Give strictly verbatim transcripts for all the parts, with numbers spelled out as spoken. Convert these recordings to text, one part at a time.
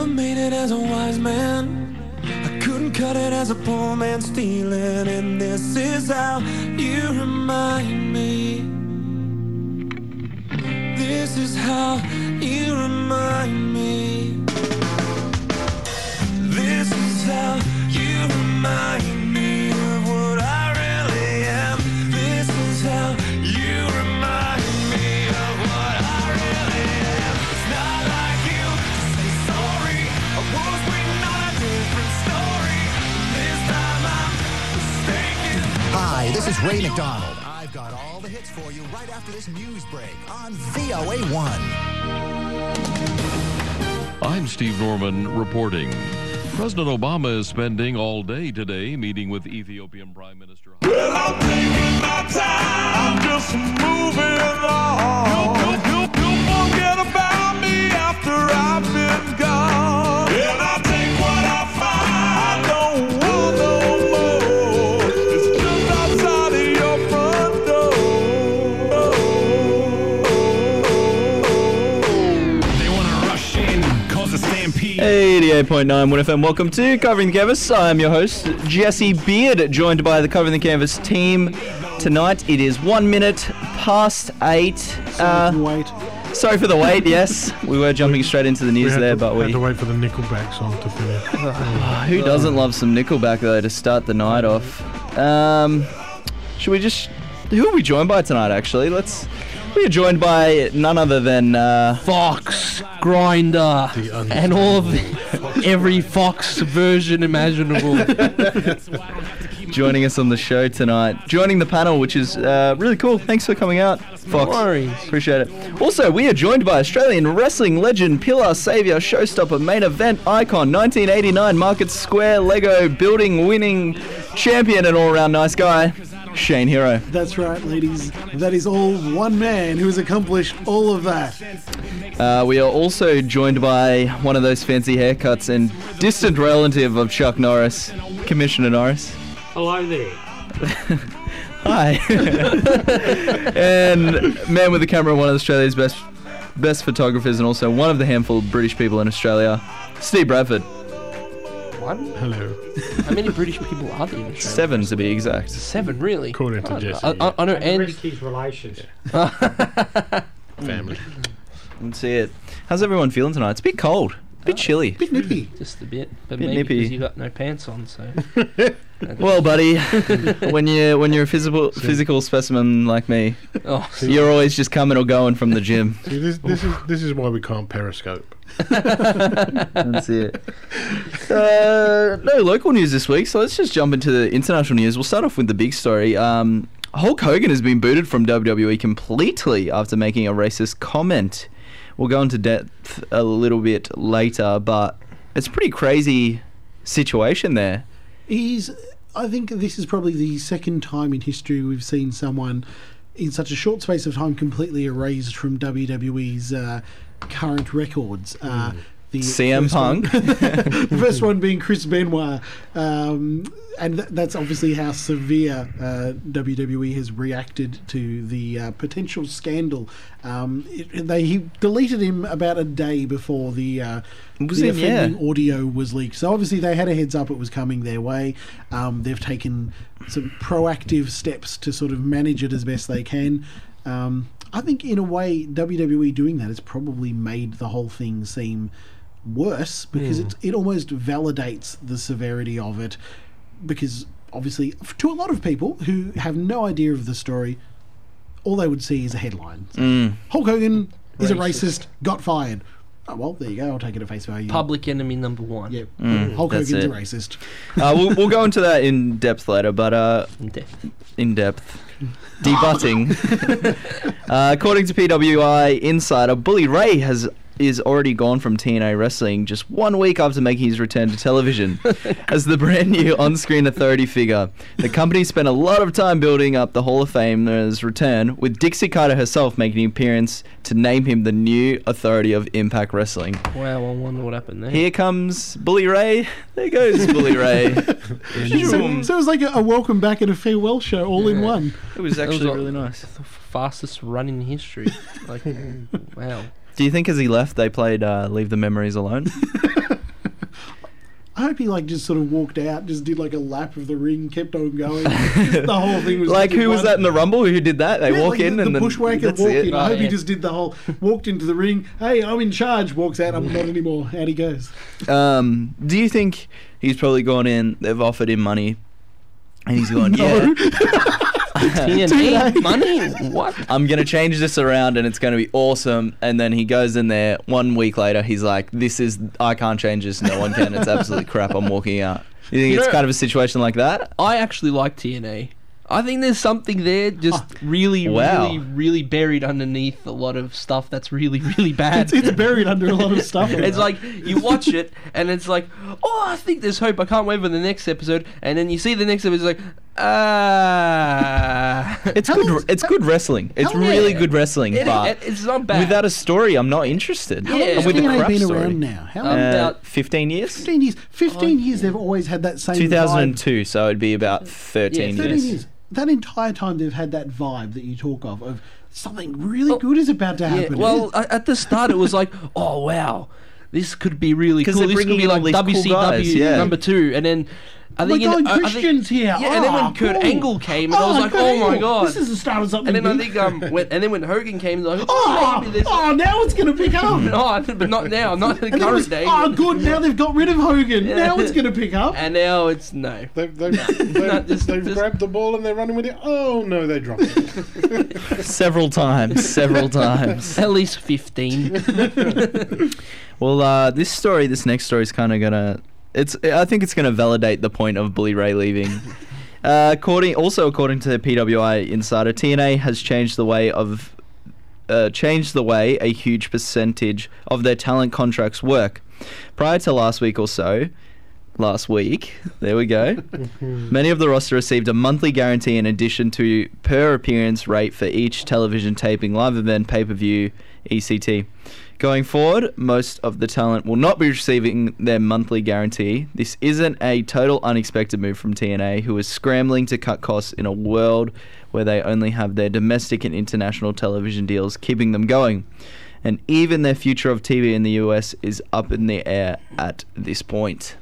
never made it as a wise man. I couldn't cut it as a poor man stealing. And this is how you remind me. This is how you remind me. This is how you remind me of what I really am. This is how you remind me of what I really am. It's not like you to say sorry. I was waiting on a different story. This time I'm mistaken. Hi, this is Ray McDonald. I've got all the hits for you right after this news break on V O A one. I'm Steve Norman reporting. President Obama is spending all day today meeting with Ethiopian Prime Minister. Well, I'm taking my time. I'm just moving along. You, you, you, you forget about me after I've been gone. And I take what I find. I don't want no more. It's just outside of your front door. They want to rush in, cause a stampede. eighty-eight point nine one F M. Welcome to Covering the Canvas. I am your host, Jesse Beard, joined by the Covering the Canvas team. Tonight it is one minute past eight. Sorry for the wait. Sorry for the wait, yes. We were jumping straight into the We news had there, to, but had we... to wait for the Nickelback song to finish. Who doesn't love some Nickelback, though, to start the night off? Um, should we just... Who are we joined by tonight, actually? Let's... We are joined by none other than... Uh, Fox, Grinder, and all of the, every Fox version imaginable. joining us on the show tonight. Joining the panel, which is uh, really cool. Thanks for coming out, Fox. No worries. Appreciate it. Also, we are joined by Australian wrestling legend, pillar, saviour, showstopper, main event icon, nineteen eighty-nine Market Square Lego building winning champion and all-round nice guy, Shane Hero. That's right, ladies. That is all one man who has accomplished all of that. Uh, we are also joined by one of those fancy haircuts and distant relative of Chuck Norris, Commissioner Norris. Hello there. Hi. And man with the camera, one of Australia's best best photographers and also one of the handful of British people in Australia, Steve Bradford. One? Hello. How many British people are there in Australia? Seven to be exact. Seven, really? According to I, Jesse. I, I, I know, And and... Rick, his relations. Family. Let's see it. How's everyone feeling tonight? It's a bit cold. A bit chilly. Bit nippy. Just a bit. But Bit maybe nippy. because you got no pants on, so... Well, buddy, when you when you're a physical physical specimen like me, Oh, you're always just coming or going from the gym. See, this, this is this is why we can't periscope. That's it. Uh, no local news this week, so let's just jump into the international news. We'll start off with the big story. Um, Hulk Hogan has been booted from W W E completely after making a racist comment. We'll go into depth a little bit later, but it's a pretty crazy situation there. He's. I think this is probably the second time in history we've seen someone in such a short space of time completely erased from W W E's uh, current records. Uh, the C M first one- Punk. the first one being Chris Benoit. Um, and th- that's obviously how severe uh, W W E has reacted to the uh, potential scandal. Um, it, they he deleted him about a day before the, uh, Was the it? Yeah. offending audio was leaked. So obviously they had a heads up it was coming their way. Um, they've taken some proactive steps to sort of manage it as best they can. Um, I think in a way W W E doing that has probably made the whole thing seem worse because Mm. it, it almost validates the severity of it, because obviously to a lot of people who have no idea of the story, all they would see is a headline. Mm. Hulk Hogan is a Racist. racist, got fired. Oh, well, there you go. I'll take it at face value. Public enemy number one. Yeah, Mm, Hulk that's Hogan's it. a racist. Uh, we'll, we'll go into that in depth later, but uh, In depth. in depth. Debutting. uh, according to P W I Insider, Bully Ray has is already gone from T N A Wrestling just one week after making his return to television as the brand new on-screen authority figure. The company spent a lot of time building up the Hall of Famer's return, with Dixie Carter herself making an appearance to name him the new authority of Impact Wrestling. Wow, I wonder what happened there. Here comes Bully Ray. There goes Bully Ray. so, so it was like a, a welcome back and a farewell show all in Yeah. one. It was That was actually like really nice. The fastest run in history. Like, wow. Do you think as he left, they played uh, "Leave the Memories Alone"? I hope he like just sort of walked out, just did like a lap of the ring, kept on going. Just the whole thing was Like just who was one- that in the Rumble? Who did that? They Yeah, walk like in the, and the then bushwhacker that's walk it. in. I Oh, hope he yeah. just did the whole walked into the ring. Hey, I'm in charge. Walks out. I'm not anymore. Out he goes. Um, do you think he's probably gone in? They've offered him money, and he's gone, yeah. T N A money? What? I'm going to change this around and it's going to be awesome. And then he goes in there one week later. He's like, this is, I can't change this. No one can. It's absolutely crap. I'm walking out. You think You it's know- kind of a situation like that? I actually like T N A. I think there's something there just really, Wow. really, really buried underneath a lot of stuff that's really, really bad. It's, it's buried under a lot of stuff. It's like you watch it and it's like, oh, I think there's hope. I can't wait for the next episode. And then you see the next episode, it's like, ah. It's How good. long's- It's good wrestling. It's Hell really yeah. good wrestling, It- but it- it's not bad. without a story, I'm not interested. How long has And with the T N A crap been story, around now? How Um, long? uh, About- fifteen years. Fifteen years. Fifteen Oh, years. They've always had that same two thousand vibe. two, so it'd be about thirteen Yeah, Thirteen years. years. That entire time they've had that vibe that you talk of of something really Oh, good is about to Yeah, happen. well, a- at the start it was like, oh wow, this could be really 'Cause cool. they're This could bringing be in all like these cool W C W guys, yeah. number two, and then I Oh think my in- God, I- I think- Christian's here. Yeah, and then Ah, when Kurt cool. Angle came, and I was like, Kurt oh my Angle. god, This is the start of something. and then I big. think um, when, and then when Hogan came, like, oh, Oh, maybe this. oh, now it's going to pick up. No, but not now, not in the And then it current was, day. oh, good. Now they've got rid of Hogan. Yeah. Now it's going to pick up. And now it's no. They've, they've, they've, No, just- they've just- grabbed the ball and they're running with it. Oh no, they dropped it. Several times. Several times. At least fifteen. Well, uh, this story, this next story is kind of gonna. It's. I think it's gonna validate the point of Bully Ray leaving. uh, according, also according to P W I Insider, T N A has changed the way of, uh, changed the way a huge percentage of their talent contracts work. Prior to last week or so, last week, there we go. Many of the roster received a monthly guarantee in addition to per appearance rate for each television taping, live event, pay-per-view, E C T. Going forward, most of the talent will not be receiving their monthly guarantee. This isn't a total unexpected move from T N A, who is scrambling to cut costs in a world where they only have their domestic and international television deals keeping them going. And even their future of T V in the U S is up in the air at this point.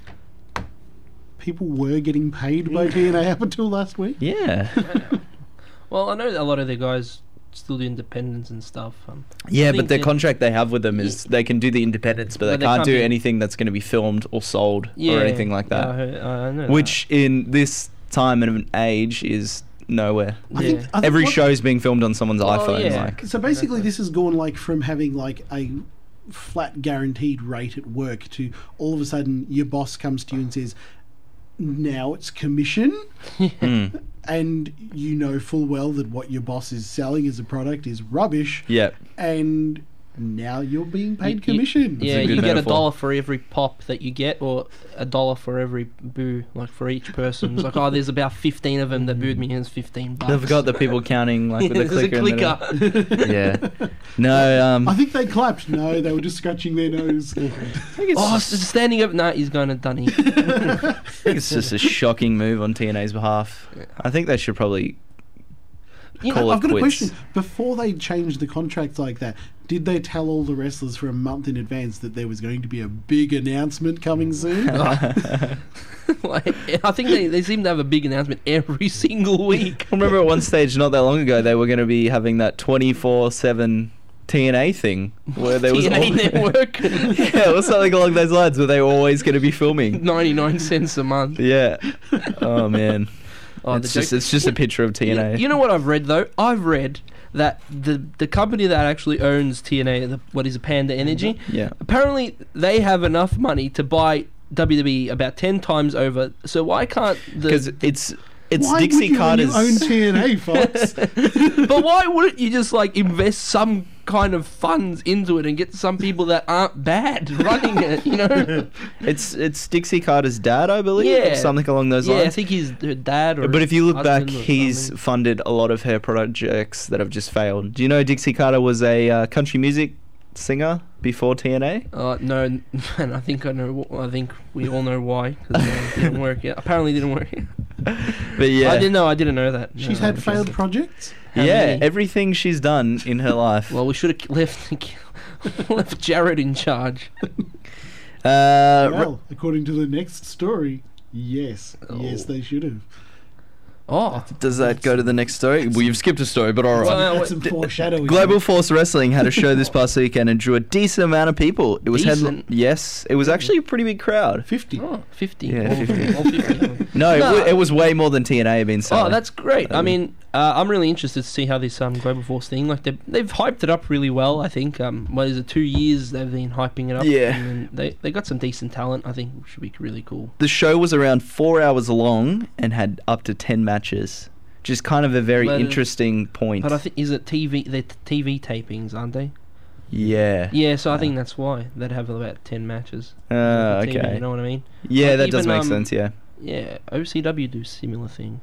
People were getting paid by T N A up until last week. Yeah. Well, I know that a lot of the guys still do independents and stuff. Um, Yeah, I but think the that- contract they have with them is they can do the independents, but they, But they can't, can't do be- anything that's going to be filmed or sold Yeah, or anything like yeah, that. I, heard- I I know Which in this time and age is nowhere. that. I think, Yeah. I think Every what- show's being filmed on someone's Oh, iPhone. yeah. Like, So basically, this has gone like from having like a flat guaranteed rate at work to all of a sudden your boss comes to you and says, "Now it's commission," mm, and you know full well that what your boss is selling as a product is rubbish, yeah. and now you're being You- paid you- commission. Yeah, a good you get a metaphor. dollar for every pop that you get, or a dollar for every boo, like for each person. It's like, oh, there's about fifteen of them that booed me, and it's fifteen bucks. They've got the people counting like with the There's a clicker. in the clicker. middle. Yeah. No, um, I think they clapped. No, they were just scratching their nose. Oh, s- standing up. No, he's going to Dunny. I think it's just a shocking move on T N A's behalf. I think they should probably You call know, it I've got a quits. question. Before they changed the contracts like that, did they tell all the wrestlers for a month in advance that there was going to be a big announcement coming soon? like, I think they, they seem to have a big announcement every single week. I remember at one stage not that long ago they were going to be having that twenty-four seven T N A thing where there was T N A al- Network, yeah, it was something along those lines where they were always going to be filming. ninety-nine cents a month. Yeah. Oh man. Oh, the it's just joke- it's just a picture of T N A. You, you know what I've read though? I've read that the the company that actually owns T N A, the, what is it, Panda Energy, Yeah. apparently they have enough money to buy W W E about ten times over. So why can't the? Because it's it's Why Dixie would you when you Carter's. own T N A, Fox? But why wouldn't you just like invest some kind of funds into it and get some people that aren't bad running it? You know? It's it's Dixie Carter's dad, I believe. Yeah. Or something along those Yeah, I lines. think his her dad or. But if you look back, husband or he's something. funded a lot of her projects that have just failed. Do you know Dixie Carter was a uh, country music singer before T N A? Uh, no, and I think I know. wh- I think we all know why. 'Cause it didn't work. Yeah, apparently it didn't work. But yeah, I didn't know. I didn't know that. She's No, had I'm failed just- projects. How yeah, many? everything she's done in her life. Well, we should have left. Left Jared in charge. Uh, Well, according to the next story, yes, yes, Oh. they should have. Oh, does that go to the next story? Well, you've skipped a story, but all right. Well, That's some foreshadowing. Global Force Wrestling had a show this past weekend and drew a decent amount of people. It was headli- Decent? yes, it was actually a pretty big crowd. fifty. oh, fifty. Yeah, All- fifty. all fifty. No, It, No. w- it was way more than T N A had been selling. Oh, that's great. I Um, mean, uh, I'm really interested to see how this um, Global Force thing, like they've, they've hyped it up really well. I think um, what is it, two years they've been hyping it up. Yeah. and then they they got some decent talent. I think should be really cool. The show was around four hours long and had up to ten matches, which is kind of a very But, uh, interesting point. But I think is it T V? They're T V tapings, aren't they? yeah. Yeah, so I think that's why they'd have about ten matches. Uh, for T V, okay. you know what I mean? Yeah, Like that does even, make um, sense. Yeah. Yeah, O C W do similar thing.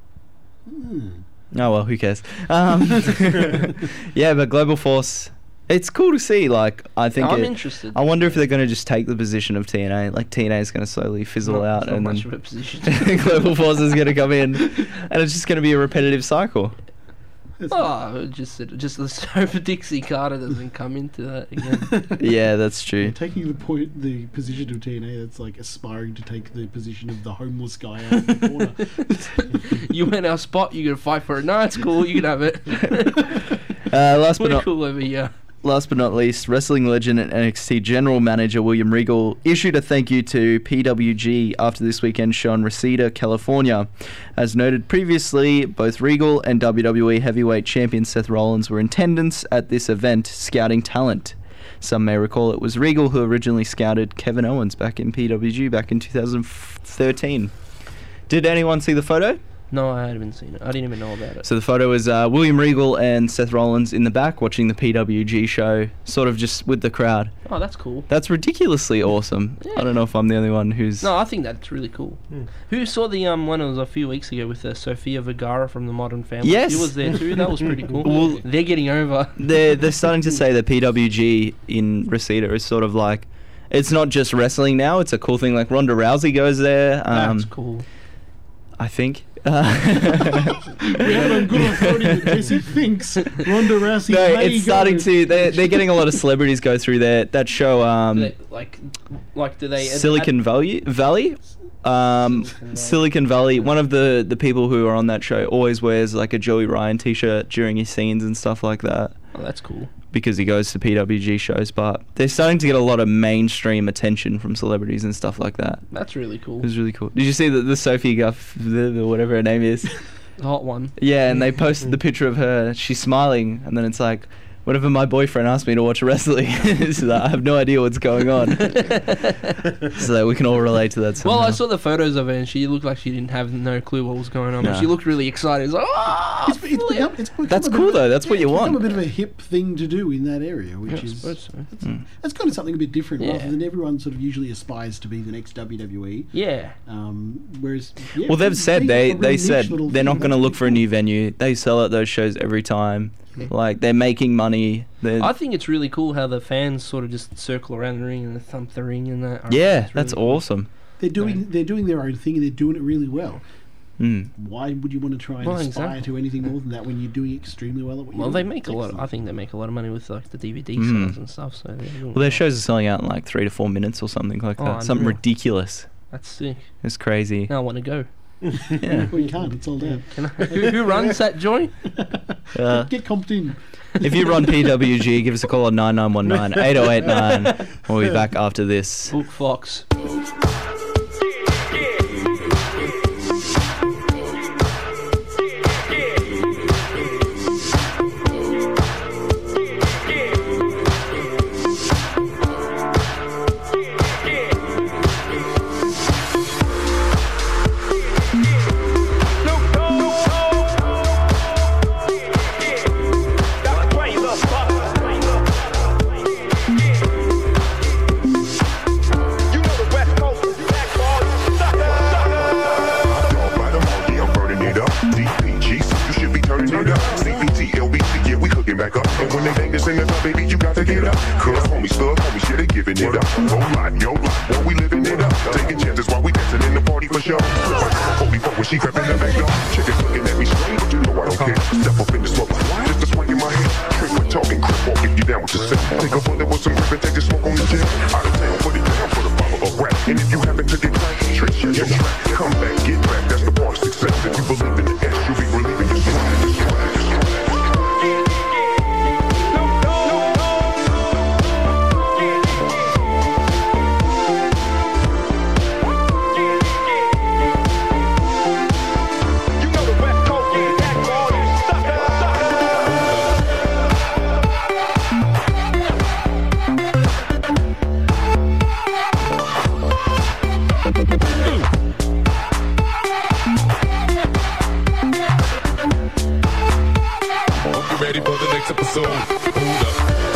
Oh well, who cares? Um, yeah, but Global Force, it's cool to see. Like, I think I'm it- interested. I wonder if they're going to just take the position of T N A. Like, T N A is going to slowly fizzle Not- out, not and much then of a position. Global Force is going to come in, and it's just going to be a repetitive cycle. Oh, just just let's hope Dixie Carter doesn't come into that again. Yeah, that's true. Taking the point, the position of T N A, that's like aspiring to take the position of the homeless guy out of the corner. You win our spot, you gotta fight for it. No, it's cool, you can have it. Uh, last but We're not cool over here. last but not least, wrestling legend and N X T general manager William Regal issued a thank you to P W G after this weekend's show in Reseda, California. As noted previously, both Regal and W W E heavyweight champion Seth Rollins were in attendance at this event, scouting talent. Some may recall it was Regal who originally scouted Kevin Owens back in P W G back in two thousand thirteen. Did anyone see the photo? No, I haven't seen it. I didn't even know about it. So the photo is uh, William Regal and Seth Rollins in the back watching the P W G show, sort of just with the crowd. Oh, that's cool. That's ridiculously awesome. Yeah. I don't know if I'm the only one who's... No, I think that's really cool. Who saw the um one? It was a few weeks ago with uh, Sofia Vergara from the Modern Family. Yes. She was there too. That was pretty cool. Well- They're getting over. They're, they're starting to say that P W G in Reseda is sort of like... It's not just wrestling now, it's a cool thing. Like Ronda Rousey goes there. Um, That's cool. I think. Uh, We have on good authority that Jesse thinks Ronda Rousey no, may it's starting go. to... They're, they're getting a lot of celebrities go through there. That show... Um, Do they, like, like do they? Silicon Valley, Valley, um, Silicon Valley. Silicon Valley. One of the the people who are on that show always wears like a Joey Ryan T-shirt during his scenes and stuff like that Oh, that's cool. because he goes to P W G shows. But they're starting to get a lot of mainstream attention from celebrities and stuff like that. That's really cool. It was really cool. Did you see the the Sophie Guff, the, the whatever her name is? The hot one. Yeah, and they posted the picture of her. She's smiling, and then it's like, whenever my boyfriend asked me to watch wrestling, so that I have no idea what's going on. So that we can all relate to that somehow. Well, I saw the photos of her, and she looked like she didn't have no clue what was going on. Nah. But she looked really excited. It's like, oh, It's, it's become, it's become That's a bit cool, of a- though. That's what you it's become want. a bit of a hip thing to do in that area, which Yeah, I is suppose so. it's, Mm. it's kind of something a bit different, Yeah. rather than everyone sort of usually aspires to be the next W W E. Yeah. Um, whereas, yeah, Well, they've said being they a real they niche said little they're thing, not going to that's look for a pretty new venue. They sell out those shows every time. Like they're making money. They're, I think it's really cool how the fans sort of just circle around the ring and they thump the ring and that. I reckon yeah, it's that's really cool. awesome. They're doing they're doing their own thing and they're doing it really well. Mm. Why would you want to try and Well, aspire exactly. to anything more than that when you're doing extremely well at what you're Well, doing? they make a lot. Of, I think they make a lot of money with like the D V D Mm. sales and stuff. So they're doing Well, their well. shows are selling out in like three to four minutes or something like Oh, that. Something unreal. ridiculous. That's sick. It's crazy. Now I want to go. Yeah. We can't. It's all down. Can I, who, who runs that joint? Uh, Get comped in. if you run P W G, give us a call on nine nine one nine, eight oh eight nine. We'll be back after this. Book Fox. Back up. And when they bang this in the club, baby, you got to get up. Cause homies, thug homies, yeah, they giving it up. Whole lot, yo, lot, boy, we living it up. Taking chances while we dancing in the party for sure. forty-four when she crept in the back door. Chickens looking at me strange, but you know I don't care. Step up in the smoke, just a swing in my head. Trick with talking, crip walk if you down with the set. Take a bullet with shut your trap. Come back, get back, that's the part of success. If you believe in the S, you'll be relieving your stress. Episode. Hold up.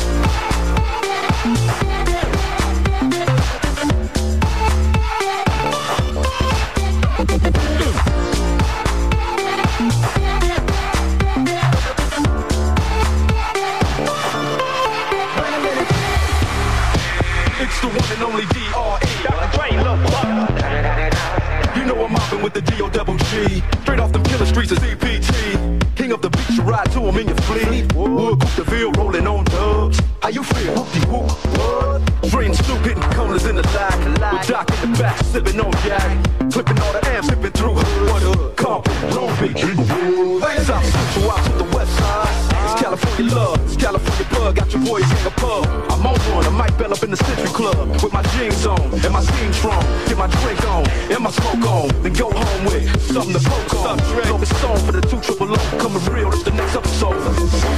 It's the one and only D R E. Doctor Dre, Lil Buck. You know I'm mobbing with the D O double G. Straight off them killer streets of C P T. King of the beach, you ride to him in your fleet. Wood, Coop DeVille, rolling on dubs. How you feel? Whoop-de-whoop, what? Dre and Snoop hitting corners in the lag. With Doc in the back, sipping on yak. Clipping all the amps, sipping through hood. Compton, Long Beach. South Central out to the west side. It's California love, it's California bug. Got your boys in a pub. I'm on one, I might bell up in the Century Club. With my jeans on, and my team strong. Get my drink on, and my smoke on. Then go home with something to poke on. Love is song for the two triple O. Coming real, it's the next episode. Hold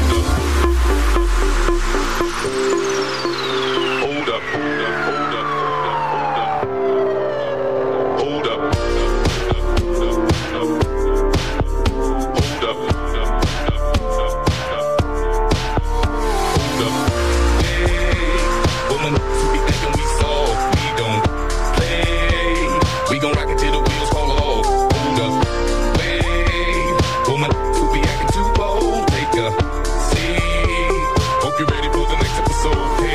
up, hold up, hold up, hold up, hold up, hold up, hold up, hold up. Hey, woman, we thinking we soft, we don't play. We gon' rock it till the wheels fall off. Hold up, wait, woman, we be acting too bold. Take a seat. Hope you're ready for the next episode. Hey.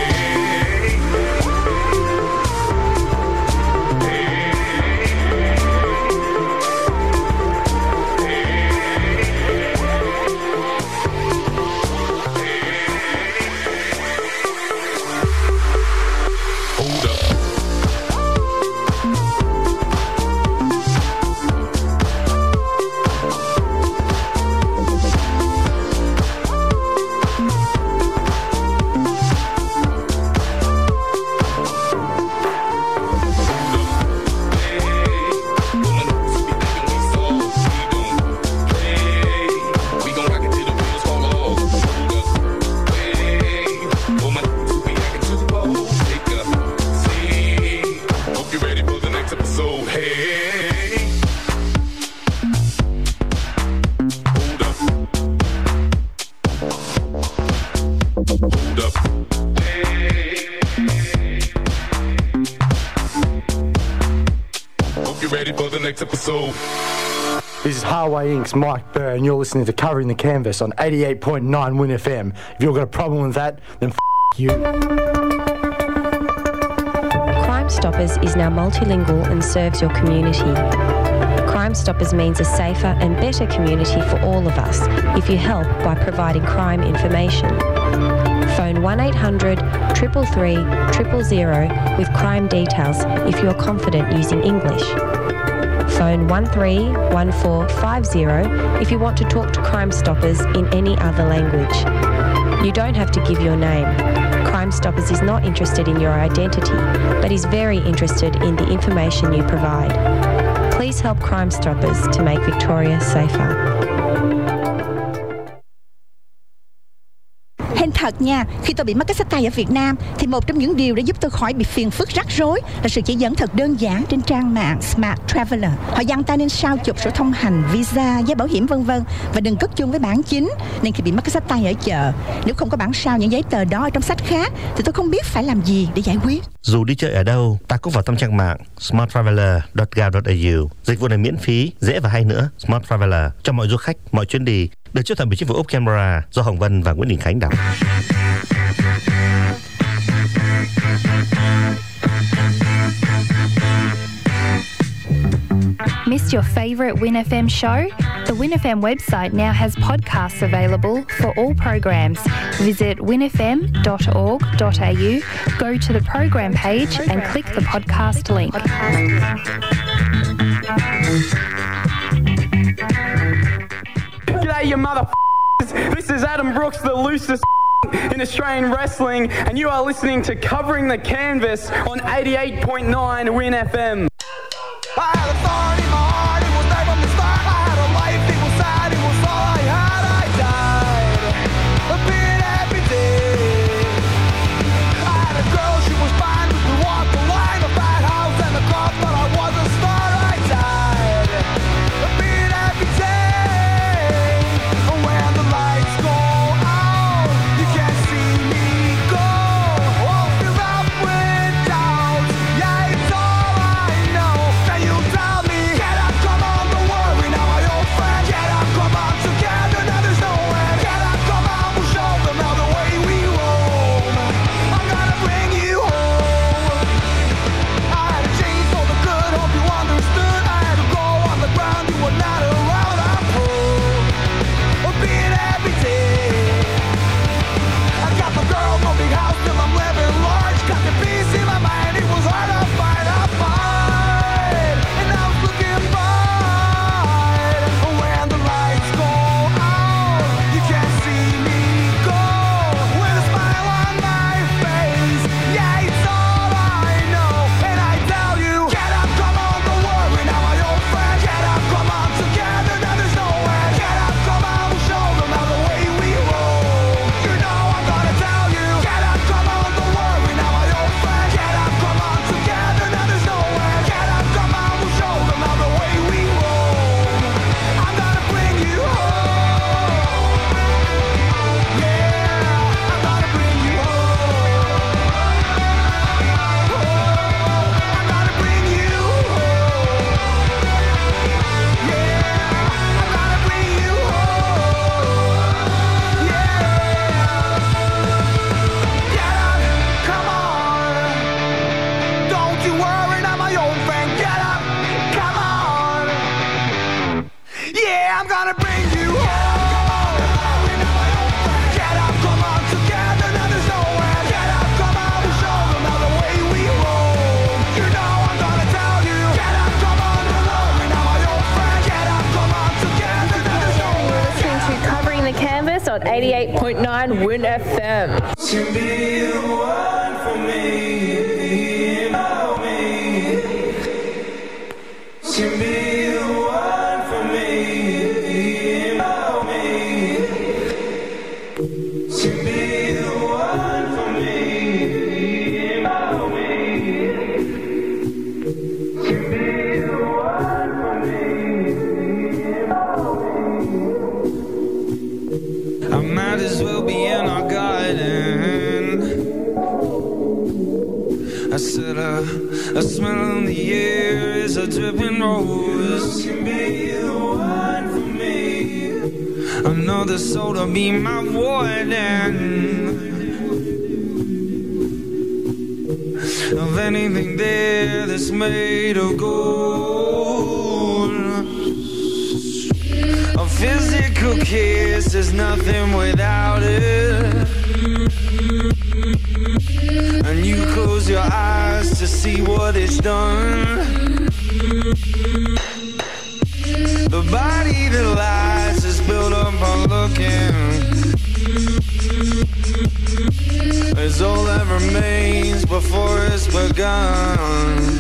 Episode. This is Highway Incorporated's Mike Burr, and you're listening to Covering the Canvas on eighty-eight point nine Win F M. If you've got a problem with that, then f*** you. Crime Stoppers is now multilingual and serves your community. Crime Stoppers means a safer and better community for all of us if you help by providing crime information. Phone one eight hundred, three three three, zero zero zero with crime details if you're confident using English. Phone one three one four five zero if you want to talk to Crime Stoppers in any other language. You don't have to give your name. Crime Stoppers is not interested in your identity, but is very interested in the information you provide. Please help Crime Stoppers to make Victoria safer. Hên thật nha, khi tôi bị mất cái xách tay ở Việt Nam thì một trong những điều đã giúp tôi khỏi bị phiền phức rắc rối là sự chỉ dẫn thật đơn giản trên trang mạng Smart Traveller. Họ dặn ta nên sao chụp sổ thông hành, visa, giấy bảo hiểm vân vân và đừng cất chung với bản chính. Nên khi bị mất cái xách tay ở chợ, nếu không có bản sao những giấy tờ đó ở trong sách khác thì tôi không biết phải làm gì để giải quyết. Dù đi chơi ở đâu, ta cũng vào thăm trang mạng smart traveller chấm gov chấm a u. Dịch vụ này miễn phí, dễ và hay nữa. Smart Traveller cho mọi du khách, mọi chuyến đi. Được chốt thẩm bởi chính phủ Úc Canberra do Hồng Vân và Nguyễn Đình Khánh đọc. Missed your favourite Win F M show? The Win F M website now has podcasts available for all programs. Visit win f m dot org dot a u, go to the program page and click the podcast link. Adam Brooks, the loosest in Australian wrestling, and you are listening to Covering the Canvas on eighty-eight point nine Win F M. I had a thorn in my heart, it was there from the start. I had a life, it was sad, it was all I had. I died a bit every day. I had a girl, she was fine, we could walk the line. A bad house and a car, but I was a star. I died a bit every day. And when the lights go out, you can't see me go. All filled up with doubt, yeah, it's all I know. Now you tell me, get up, come on, don't worry, now my old friend. Get up, come on, together, now there's no end. Get up, come on, we'll show them how the way we roam. I'm gonna bring you home. I had a change for the good, hope you understood. I had to go on the ground, you were not around. I pulled a beat every day. I got the girl, no big house, till I'm living large. Got the peace in my mind, it was hard to find, I fight. And I was looking fine. When the lights go out, you can't see me go. With a smile on my face, yeah, it's all I know. And I tell you, get up, come on, don't worry, now my old friend. Get up, come on, together, now there's no end. Get up, come on, we'll show them how the way we roll. You know I'm gonna tell you, get up, come on, don't worry, now my old friend. Get up, come on, together, now there's no end. Get up, come on, we'll show them how the way we roll. I'm gonna bring you home. Yeah, I'm gonna bring you home. I'm gonna bring you home. Yeah, I'm gonna bring you home. Yeah. Get up, come on. Don't you worry, now my old friend. Get up, come on. Yeah, I'm gonna bring you home. Get up, come on, together, now there's no end. Get up, come on, we'll show them how the way we roll. You know I'm gonna tell you. Get up, come on, don't worry, now my old friend. Get up, come on, together, now there's no end. Listening to Covering the Canvas on eighty-eight point nine Win F M. To be the one for me, about me. To be the one for me, about me. To be the one for me, about me. To be the one for me, about me. I might as well be in our garden. I said, uh, a smell in the air is a dripping rose. You can be the one for me. Another soul to be my warden. Of anything there that's made of gold. A physical kiss is nothing without it. And you close your eyes to see what it's done. The body that lies is built up on looking. It's all that remains before it's begun.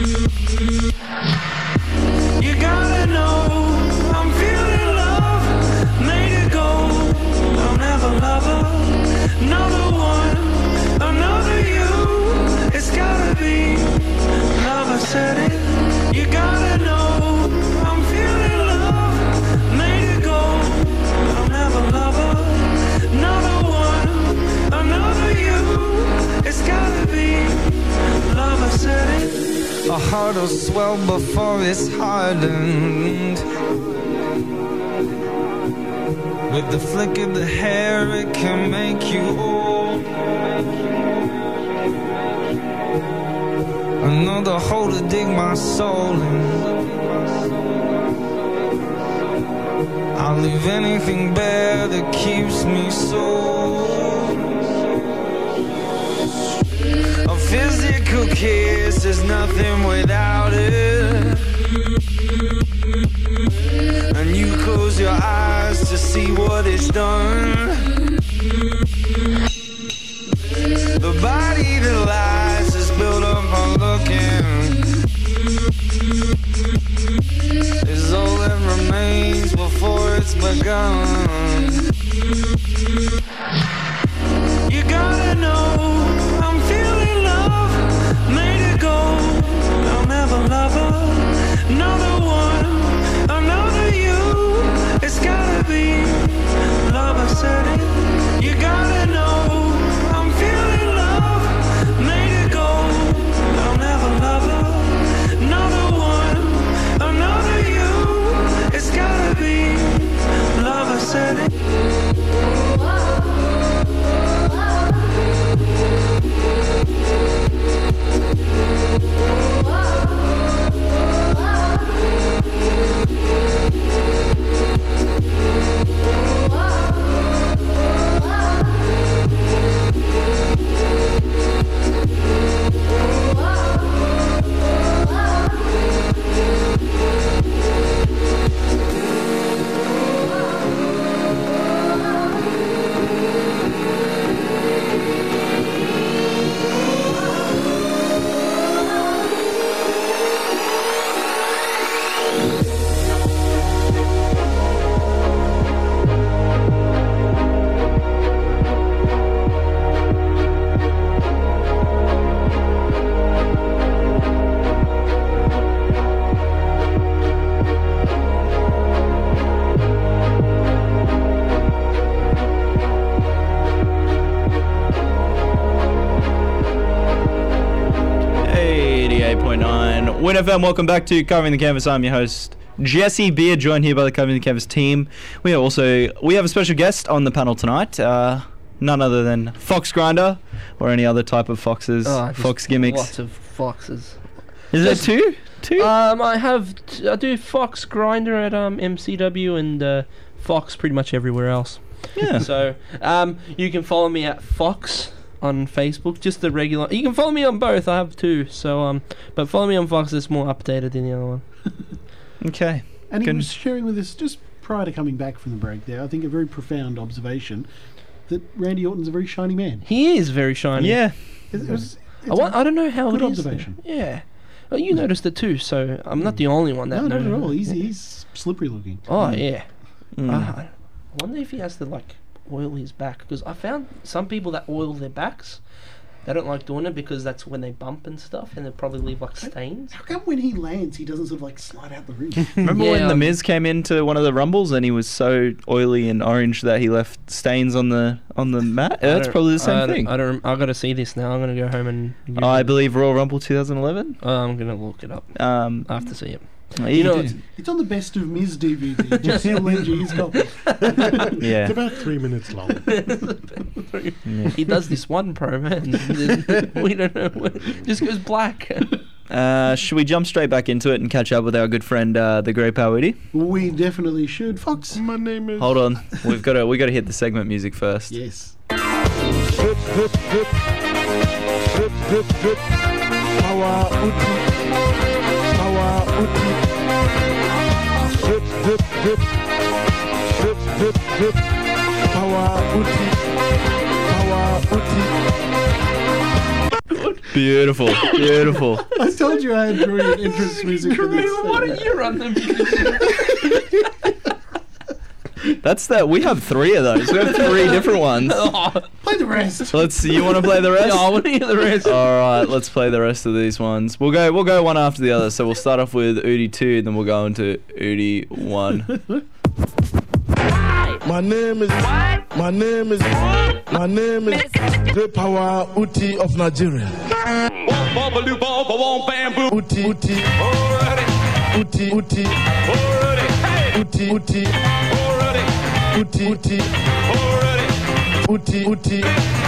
You gotta know I'm feeling love. Made it go. I'll never love her. Another one, another you. It's gotta be love. I said it. You gotta know I'm feeling love. Made it go. I'll never love her. Another one, another you. It's gotta be love. I said it. A heart will swell before it's hardened. With the flick of the hair, it can make you old. Another hole to dig my soul in. I'll leave anything bare that keeps me sold. A physical kiss is nothing without it. And you close your eyes to see what it's done. is all that remains before it's begun. You gotta know I'm feeling love, made it go. I'll never love her, another one, another you. It's gotta be love, I said it. You gotta know I'm feeling love, made it go. I'll never love her, another one, another you. It's gotta be love, I said it. Win F M, welcome back to Covering the Canvas. I'm your host, Jesse Beard, joined here by the Covering the Canvas team. We are also we have a special guest on the panel tonight, uh, none other than Fox Grinder, or any other type of foxes, Oh, just fox gimmicks. Lots of foxes. Is there two? Two? Um, I have t- I do Fox Grinder at um M C W and uh, Fox pretty much everywhere else. Yeah. So um, you can follow me at Fox on Facebook, just the regular. You can follow me on both. I have two. So um, but follow me on Fox. It's more updated than the other one. Okay. And he Can- was sharing with us just prior to coming back from the break there, I think a very profound observation that Randy Orton's a very shiny man. He is very shiny. Yeah. It, it was, I, wa- I don't know how good it is. observation. Yeah. Oh, you noticed it too, so I'm not the only one that No, not noticed at all. it. He's, he's slippery looking. Oh yeah. Mm. Uh, I wonder if he has to like oil his back, because I found some people that oil their backs, they don't like doing it because that's when they bump and stuff, and they probably leave like stains. How come when he lands, he doesn't sort of like slide out the ring? Remember Yeah, when The um, Miz came into one of the Rumbles and he was so oily and orange that he left stains on the on the mat? I That's don't- probably the same I don't- thing. I don't. I gotta see this now. I'm gonna go home and. Google I it. believe Royal Rumble twenty eleven. Oh, I'm gonna look it up. Um, I have to see it. you You know, know, it's- It's on the Best of Miz D V D. Jesse will lend you his copy. yeah. It's about three minutes long. he does this one promo, and then we don't know. What, just goes black. Uh, should we jump straight back into it and catch up with our good friend, uh, the Great Powidi? We definitely should. Fox. My name is. Hold on, we've got to we got to hit the segment music first. Yes. Drip, drip, drip. Drip, drip, drip. Power Uti. Power Uti. Drip, drip, drip. Drip, drip, drip. Power Uti. Power Uti. Beautiful, beautiful. I told you I had brilliant entrance music for this. Why don't you run the music? That's that. We have three of those. We have three different ones. Play the rest. Let's. You want to play the rest? Yeah, I want to hear the rest. All right, let's play the rest of these ones. We'll go. We'll go one after the other. So we'll start off with Udi two, then we'll go into Udi one. My name is. My name is. My name is. The Power Uti of Nigeria. Uti. Uti. Uti. Uti. Uti. Uti. Uti. Uti. Uti. Uti.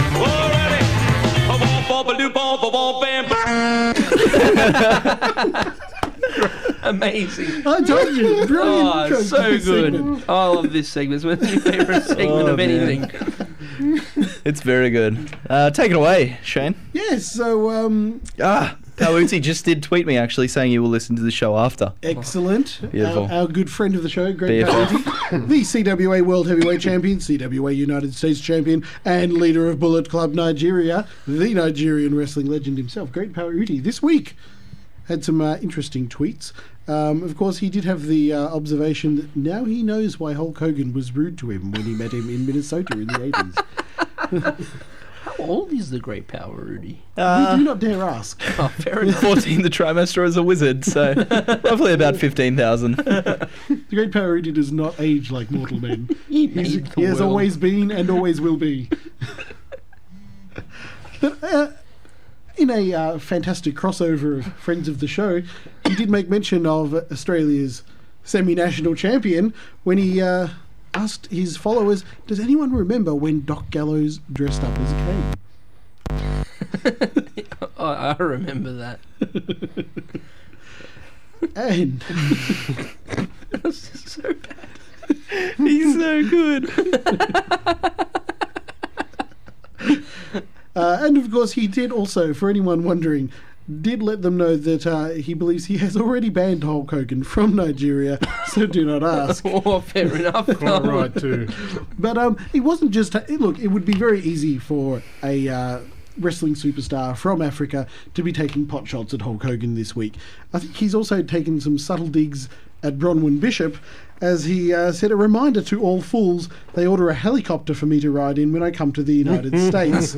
Amazing. I told you. Brilliant. Oh, intro so to this good. segment. I love this segment. It's my favourite segment Oh, of man. anything. It's very good. Uh, take it away, Shane. Yes, so um, Ah, Pauti just did tweet me actually saying you will listen to the show after. excellent. Beautiful. Our, our good friend of the show, Greg B F F. Powell, the C W A World Heavyweight Champion, C W A United States Champion, and leader of Bullet Club Nigeria, the Nigerian wrestling legend himself, Great Power Uti, this week had some uh, interesting tweets. Um, of course, he did have the uh, observation that now he knows why Hulk Hogan was rude to him when he met him in Minnesota in the eighties. How old is the Great Power, Rudy? Uh, we do not dare ask. Oh, fair enough. fourteen, the trimester is a wizard, so roughly about fifteen thousand. The Great Power Rudy does not age like mortal men. He, He's, made the he has world. always been and always will be. But uh, in a uh, fantastic crossover of friends of the show, he did make mention of Australia's semi-national champion when he uh, asked his followers, does anyone remember when Doc Gallows dressed up as Kane? Oh, I remember that. And That's just so bad. He's so good. Uh, and of course, he did also, for anyone wondering, did let them know that uh, he believes he has already banned Hulk Hogan from Nigeria, so do not ask. Oh, fair enough. Quite right, too. But um, it wasn't just... Look, it would be very easy for a uh, wrestling superstar from Africa to be taking pot shots at Hulk Hogan this week. I think he's also taken some subtle digs at Bronwyn Bishop, as he uh, said, a reminder to all fools, they order a helicopter for me to ride in when I come to the United States.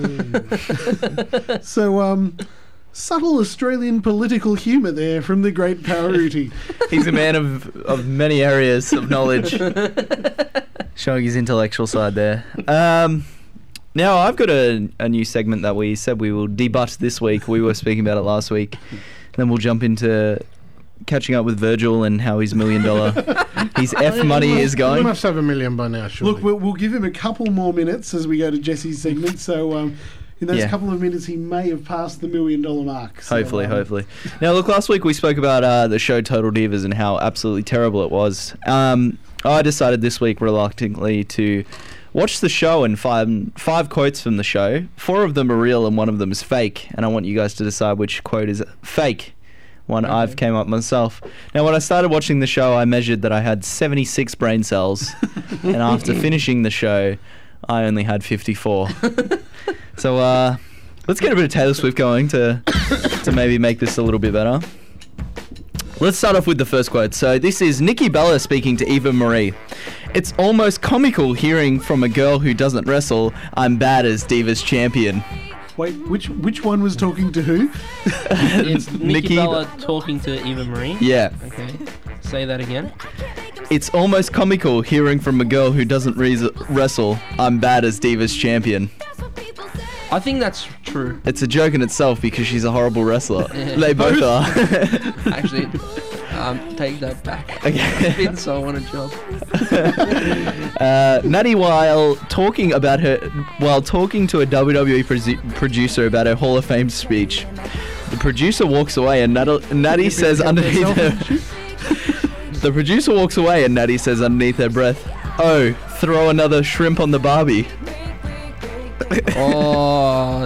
So, um... subtle Australian political humour there from the Great Power Rudy. He's a man of, of many areas of knowledge. Showing his intellectual side there. Um, now, I've got a, a new segment that we said we will debut this week. We were speaking about it last week. Then we'll jump into catching up with Virgil and how his million dollar, his F money is We going. must have a million by now, surely. Look, we'll, we'll give him a couple more minutes as we go to Jesse's segment. So, um, in those Yeah. couple of minutes, he may have passed the million dollar mark. So, Hopefully, um, hopefully. Now, look, last week we spoke about uh, the show Total Divas and how absolutely terrible it was. Um, I decided this week, reluctantly, to watch the show and find five quotes from the show. Four of them are real and one of them is fake. And I want you guys to decide which quote is fake. One Okay. I've came up myself. Now, when I started watching the show, I measured that I had seventy-six brain cells. And after finishing the show, I only had fifty-four. So, uh, let's get a bit of Taylor Swift going to to maybe make this a little bit better. Let's start off with the first quote. So, this is Nikki Bella speaking to Eva Marie. It's almost comical hearing from a girl who doesn't wrestle, I'm bad as Divas champion. Wait, which which one was talking to who? It's Nikki, Nikki- Bella talking to Eva Marie. Yeah. Okay. Say that again. It's almost comical hearing from a girl who doesn't re- wrestle, I'm bad as Divas champion. I think that's true. It's a joke in itself because she's a horrible wrestler. Yeah. They both are. Actually, um, take that back. Okay. Vince, I want a job. Uh, Natty, while talking about her, while talking to a W W E produ- producer about her Hall of Fame speech, the producer walks away and Natty, Natty says underneath her. The producer walks away and Natty says underneath her breath, "Oh, throw another shrimp on the Barbie." Oh.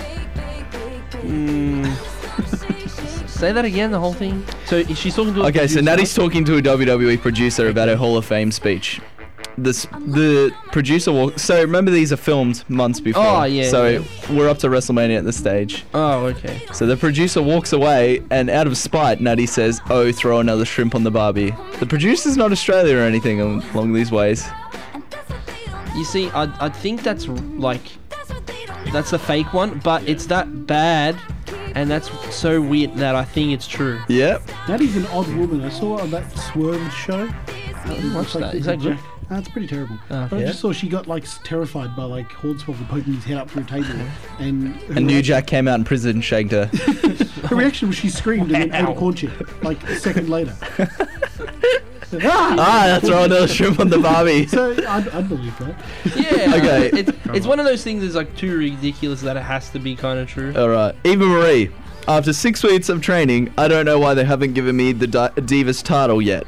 Mm. Say that again, the whole thing. So she's talking to. A Okay, so producer. Natty's talking to a W W E producer about her Hall of Fame speech. This the producer walks. So remember, these are filmed months before. Oh, yeah, So yeah. we're up to WrestleMania at this stage. Oh, okay. So the producer walks away, and out of spite, Natty says, "Oh, throw another shrimp on the Barbie." The producer's not Australia or anything al- along these ways. You see, I I think that's r- like that's the fake one, but it's that bad, and that's so weird that I think it's true. Yep. Natty's an odd woman. I saw her on that Swerve show. I didn't watch that. Is that good? No, it's pretty terrible. Oh, but I yeah? just saw she got like s- terrified by like Hornswoggle poking his head up through a table, and her, And New Jack came out in prison and shanked her. her reaction was she screamed and then ate a corn chip like a second later. Ah, throw another shrimp on the Barbie. So I'd, I'd believe that. Yeah. Okay. It's it's one of those things that's like too ridiculous that it has to be kind of true. All right, Eva Marie. After six weeks of training, I don't know why they haven't given me the Di- Divas title yet.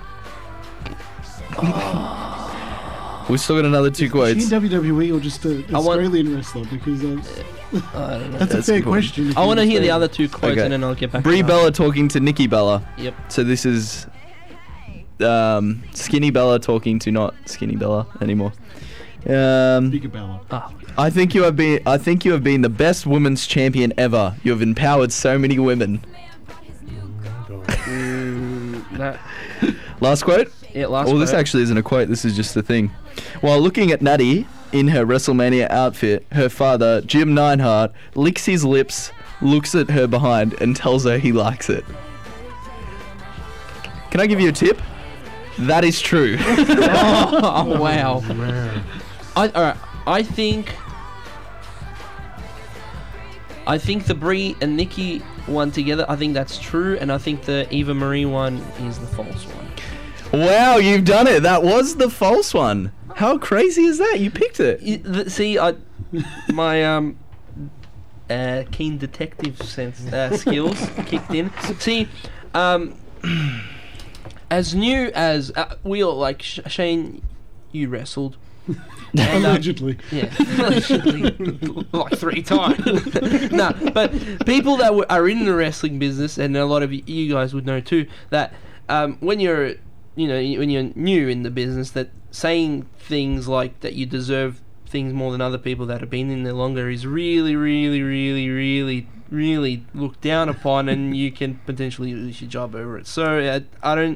We've still got another two Is she quotes. in W W E or just an I want- Australian wrestler? Because that's, I don't know. that's a That's fair cool. question. if I you want to hear the understand. other two quotes Okay. and then I'll get back. Brie to that. Bella talking to Nikki Bella. Yep. So this is um, Skinny Bella talking to not Skinny Bella anymore. Um, Bigger Bella. Ah. I think you have been. I think you have been the best women's champion ever. You have empowered so many women. Mm, No. Last quote? Yeah, last Well, quote. this actually isn't a quote. This is just a thing. While looking at Natty in her WrestleMania outfit, her father, Jim Neidhart, licks his lips, looks at her behind, and tells her he likes it. Can I give you a tip? That is true. oh, oh, wow. I, all right, I think... I think the Brie and Nikki one together, I think that's true, and I think the Eva Marie one is the false one. Wow, you've done it. That was the false one. How crazy is that? You picked it. You, th- see, I, my um, uh, keen detective sense uh, skills kicked in. See, um, as new as uh, we all like Sh- Shane, you wrestled. And, um, Allegedly. Yeah, allegedly, like three times. No, but people that w- are in the wrestling business, and a lot of y- you guys would know too, that um, when you're, you know, when you're new in the business, that saying things like that you deserve things more than other people that have been in there longer is really, really, really, really, really looked down upon, and you can potentially lose your job over it. So uh, I don't.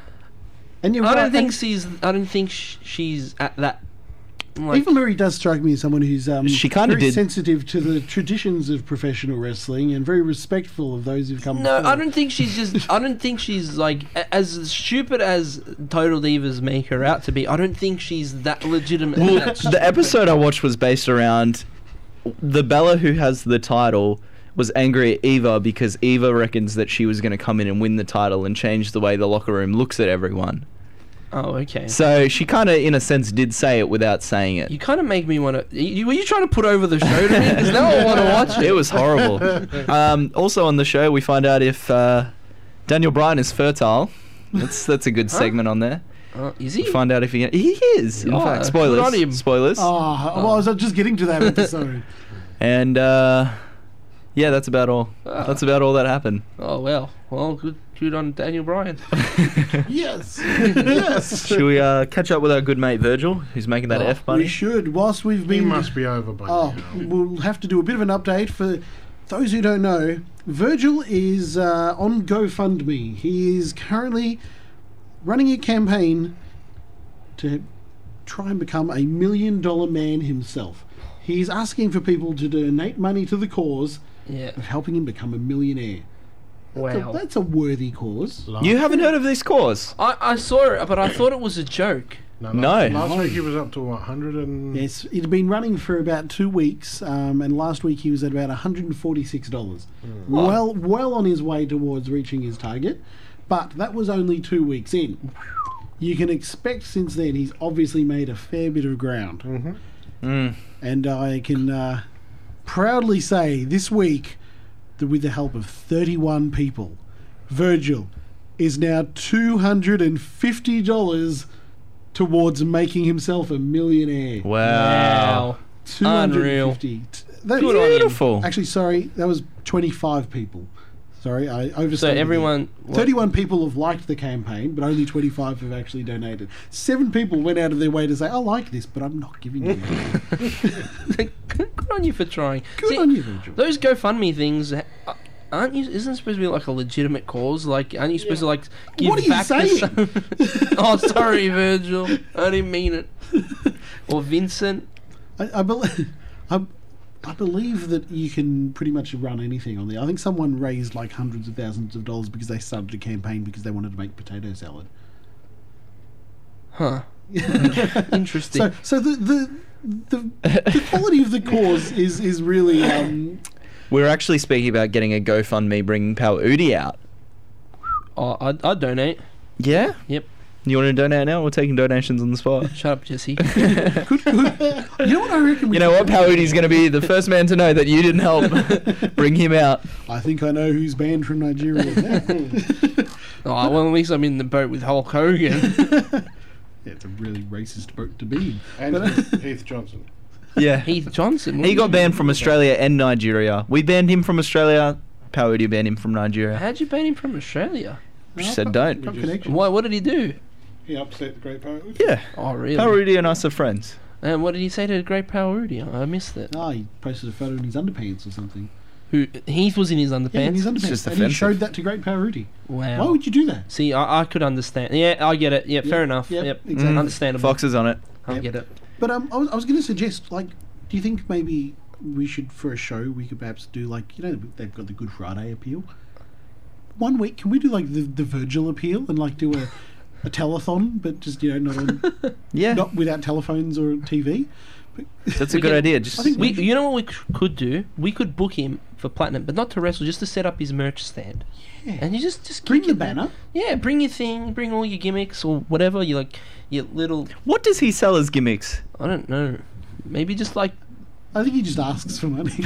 And you're I right, don't think and- she's. I don't think sh- she's at that. Like, Eva Marie does strike me as someone who's um, She kinda very did- sensitive to the traditions of professional wrestling and very respectful of those who've come No, before. I don't think she's just. I don't think she's like a- as stupid as Total Divas make her out to be. I don't think she's that legitimate. Well, that the episode I watched was based around the Bella who has the title was angry at Eva because Eva reckons that she was going to come in and win the title and change the way the locker room looks at everyone. Oh, okay. So she kind of, in a sense, did say it without saying it. You kind of make me want to. You, were you trying to put over the show to me? Because now I want to watch it. It was horrible. um, also on the show, we find out if uh, Daniel Bryan is fertile. That's that's a good Huh? segment on there. Uh, is he? We find out if he he is. In Oh, fact, good spoilers. on him. Spoilers. Oh, well, I was just getting to that episode. And uh, yeah, that's about all. Ah. That's about all that happened. Oh well. Well, good. Good on Daniel Bryan. Yes. Yes. Should we uh, catch up with our good mate Virgil, who's making that Oh, F bunny? We should. Whilst we've He been. must be over by Oh, now. we'll have to do a bit of an update for those who don't know. Virgil is uh, on GoFundMe. He is currently running a campaign to try and become a million dollar man himself. He's asking for people to donate money to the cause Yeah. of helping him become a millionaire. That's a- Wow. that's a worthy cause. You haven't heard of this cause? I, I saw it, but I thought it was a joke. No. No. Last, last week he was up to what, one hundred and... Yes, it had been running for about two weeks, um, and last week he was at about one hundred forty-six dollars. Well, well on his way towards reaching his target, but that was only two weeks in. You can expect since then he's obviously made a fair bit of ground. Mm-hmm. Mm. And I can uh, proudly say this week that with the help of thirty-one people, Virgil is now two hundred fifty dollars towards making himself a millionaire. Wow. two hundred fifty. T- That, Good on him. Beautiful. Actually, sorry, that was twenty-five people. Sorry, I overstated. So it. everyone- what- thirty-one people have liked the campaign, but only twenty-five have actually donated. Seven people went out of their way to say, "I like this, but I'm not giving you money." Good on you for trying. Good on you, Virgil. Those GoFundMe things, uh, aren't you? Isn't it supposed to be like a legitimate cause? Like, aren't you supposed to like give What are you back to saying? some- Oh, sorry, Virgil. I didn't mean it. Or Vincent. I, I, bel I, I believe that you can pretty much run anything on there. I think someone raised like hundreds of thousands of dollars because they started a campaign because they wanted to make potato salad. Huh. Interesting. So, so the the, the the quality of the cause is is really um, We're actually speaking about getting a GoFundMe bringing Power Udi out. Oh, I'd, I'd donate. Yeah? Yep. You want to donate now? We're taking donations on the spot. Shut up, Jesse. You know what I reckon? We You know what? Power Udi's going to be the first man to know that you didn't help bring him out. I think I know who's banned from Nigeria now. Oh, well, at least I'm in the boat with Hulk Hogan. Yeah, it's a really racist boat to be in. And But- Heath, Heath Johnson. Yeah. Heath Johnson. He got banned from Australia and Nigeria. We banned him from Australia. Power Udi banned him from Nigeria. How'd you ban him from Australia? She said don't. Got connection. Why? What did he do? He upset the Great Power. Yeah. Oh, really? Power Udi and us are friends. And what did he say to the Great Power Rudy? I missed it. Ah, he posted a photo in his underpants or something. who Heath was in his underpants. Yeah, in his underpants. And he showed that to Great Power Rudy. Wow. Why would you do that? See, I, I could understand. Yeah, I get it. Yeah, fair enough. Yep, Yep, exactly. Mm. understandable. Fox is on it. I Yep. get it. But um, I was, I was going to suggest, like, do you think maybe we should, for a show, we could perhaps do, like, you know, they've got the Good Friday appeal. One week, can we do, like, the, the Virgil appeal and, like, do a, a telethon, but just, you know, not on... Yeah. Not without telephones or T V? That's a We good could- idea. Just I think We, you know what we c- could do? We could book him for platinum, but not to wrestle, just to set up his merch stand. Yeah. And you just just Bring kick the it down. banner. Yeah, bring your thing, bring all your gimmicks or whatever. You like your little. what does he sell as gimmicks? I don't know. Maybe just like. I think he just asks for money.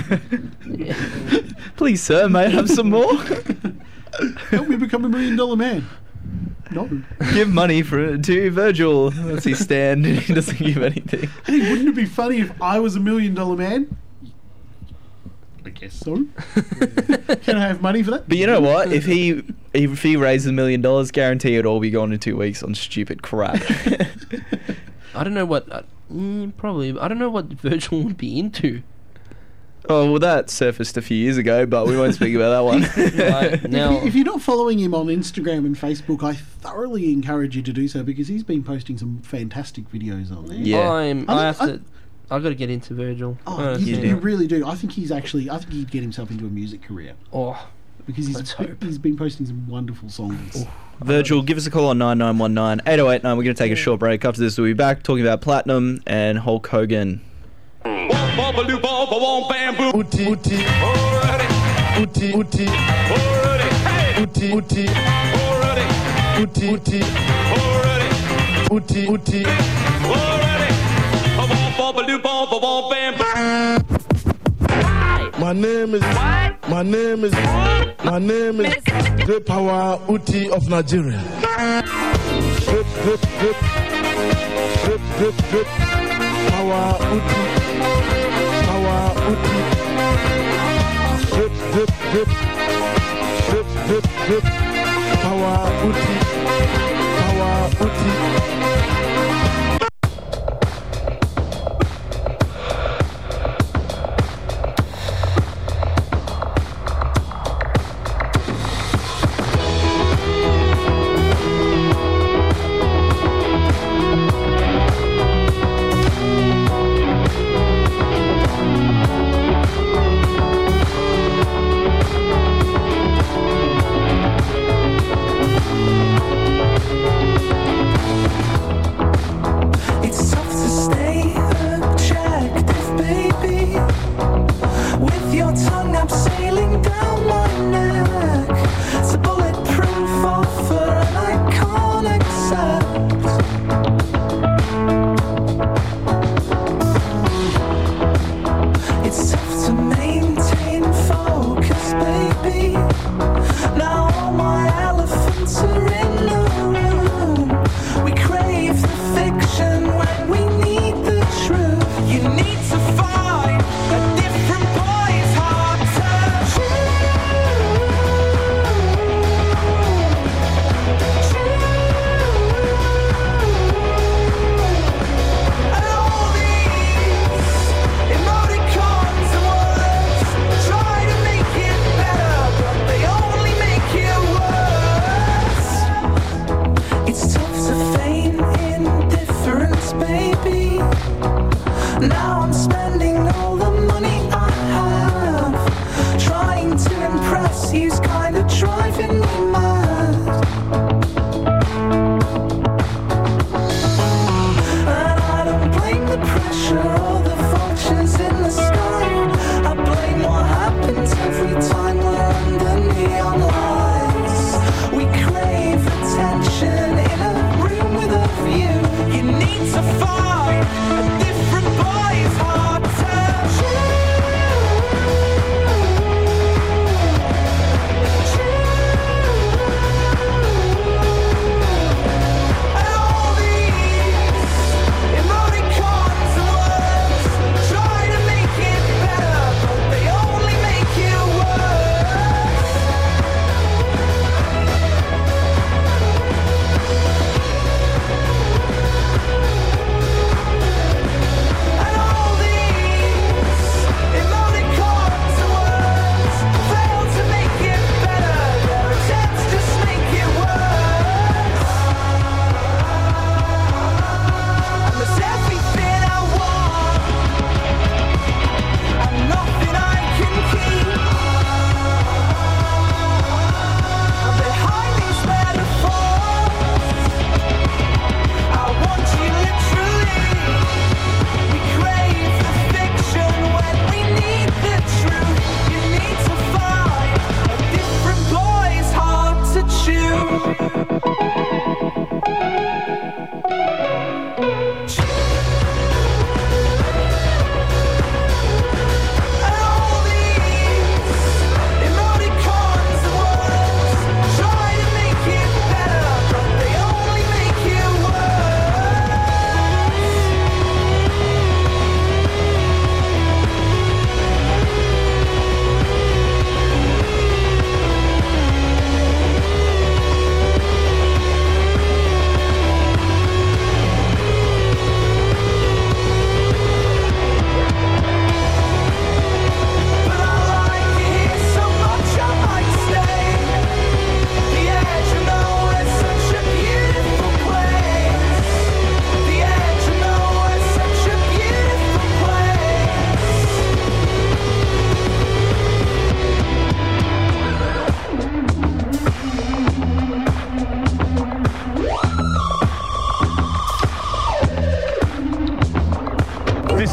Please, sir, may I have some more? Help me become a million dollar man. No. Give money for to Virgil. Let's see, stand. He doesn't give anything. Hey, wouldn't it be funny if I was a million dollar man? I guess so. Can I have money for that? But you know what? If he if he raises a million dollars, guarantee it'll all be gone in two weeks on stupid crap. I don't know what. Uh, mm, probably. I don't know what Virgil would be into. Oh well, that surfaced a few years ago, but we won't speak about that one. Right, now, If, you, if you're not following him on Instagram and Facebook, I thoroughly encourage you to do so because he's been posting some fantastic videos on there. Yeah. I'm. I I have think- to. I got to get into Virgil. Oh, I you, understand. you really do. I think he's actually. I think he'd get himself into a music career Oh, because he's Let's hope. he's been posting some wonderful songs. Virgil, give us a call on nine nine one nine, eight oh eight nine. We're going to take a short break. After this, we'll be back talking about Platinum and Hulk Hogan. Uti, uti, already. Uti, uti, already. Hey. Uti, uti, already. Uti, uti, already. Uti, uti, already. My name is my name is my name is Great Power Uti of Nigeria. Great, great, great, great, great, great Power Uti, Power Uti. Great, great, great, great, great, great Power Uti, Power Uti.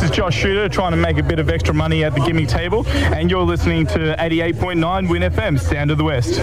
This is Josh Shooter trying to make a bit of extra money at the gimme table, and you're listening to eighty-eight point nine Win F M, Sound of the West.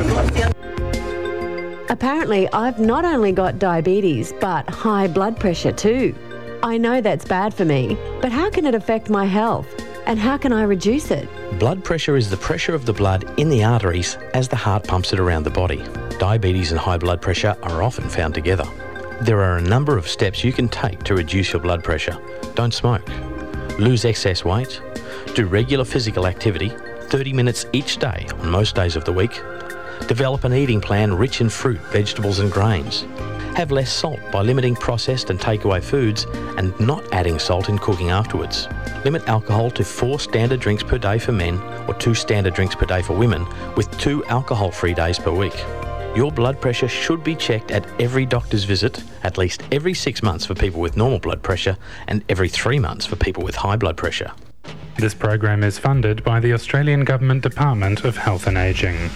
Apparently, I've not only got diabetes, but high blood pressure too. I know that's bad for me, but how can it affect my health? And how can I reduce it? Blood pressure is the pressure of the blood in the arteries as the heart pumps it around the body. Diabetes and high blood pressure are often found together. There are a number of steps you can take to reduce your blood pressure. Don't smoke. Lose excess weight. Do regular physical activity, thirty minutes each day on most days of the week. Develop an eating plan rich in fruit, vegetables and grains. Have less salt by limiting processed and takeaway foods and not adding salt in cooking afterwards. Limit alcohol to four standard drinks per day for men or two standard drinks per day for women, with two alcohol-free days per week. Your blood pressure should be checked at every doctor's visit, at least every six months for people with normal blood pressure and every three months for people with high blood pressure. This program is funded by the Australian Government Department of Health and Ageing.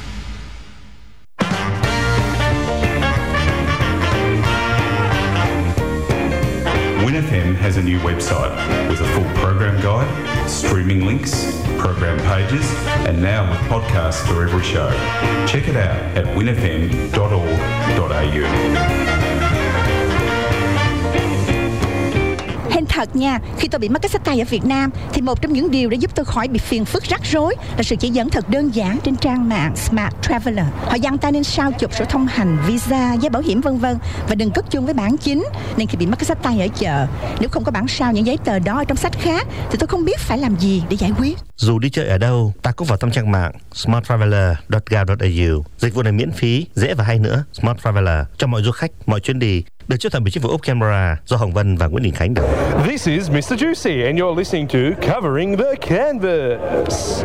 Win F M has a new website with a full program guide, streaming links, program pages, and now with podcasts for every show. Check it out at win f m dot org dot a u. Hên thật nha, khi tôi bị mất cái xách tay ở Việt Nam thì một trong những điều đã giúp tôi khỏi bị phiền phức rắc rối là sự chỉ dẫn thật đơn giản trên trang mạng Smart Traveller. Họ dặn ta nên sao chụp sổ thông hành, visa, giấy bảo hiểm vân vân và đừng cất chung với bản chính. Nên khi bị mất cái xách tay ở chợ, nếu không có bản sao những giấy tờ đó ở trong sách khác thì tôi không biết phải làm gì để giải quyết. Dù đi chơi ở đâu, ta cũng vào tâm trang mạng smart traveller dot gov dot a u. Dịch vụ này miễn phí, dễ và hay nữa. Smart Traveller cho mọi du khách, mọi chuyến đi. Được chấp thuận bởi chính phủ Úc Canberra do Hồng Vân và Nguyễn Đình Khánh đọc. This is mister Juicy and you're listening to Covering the Canvas.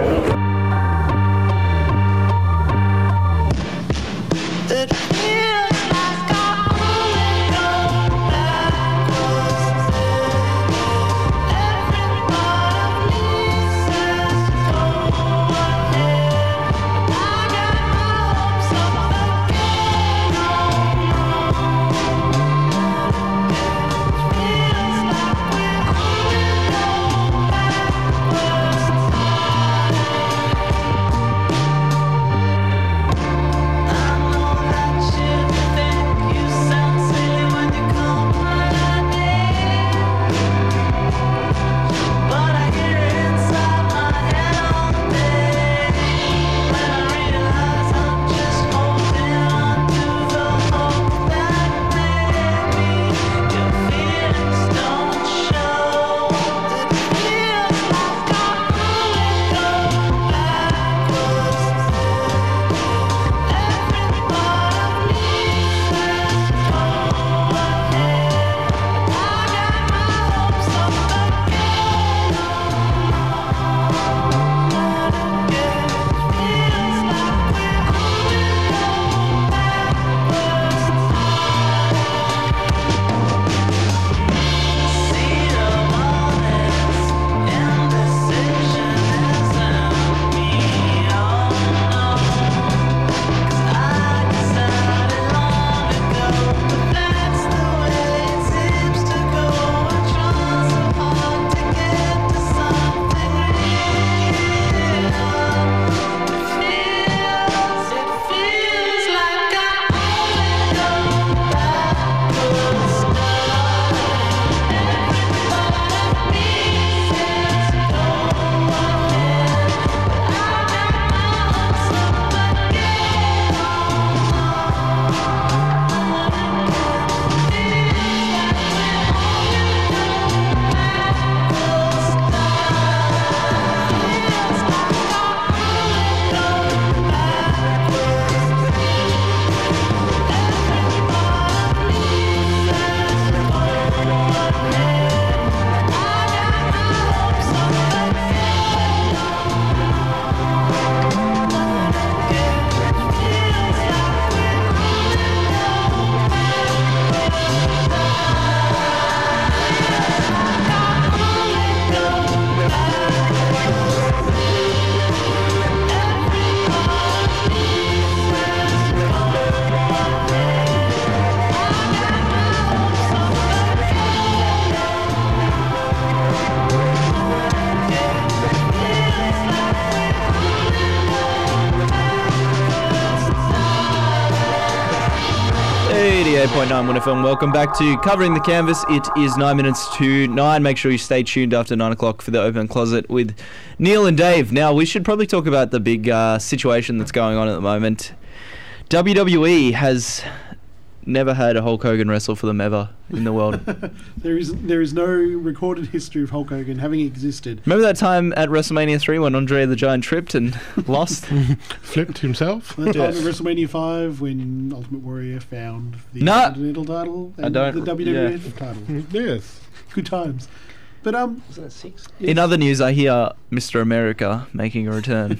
eighty-eight point nine Win F M. Welcome back to Covering the Canvas. It is nine minutes to nine. Make sure you stay tuned after nine o'clock for the Open Closet with Neil and Dave. Now, we should probably talk about the big uh, situation that's going on at the moment. W W E has never had a Hulk Hogan wrestle for them ever in the world. There is there is no recorded history of Hulk Hogan having existed. Remember that time at WrestleMania three when Andre the Giant tripped and lost? Flipped himself? The time at WrestleMania five when Ultimate Warrior found the No. Continental title and I don't- the W W F yeah. title. Yes. Good times. But um, Wasn't it six? In other news, I hear Mister America making a return.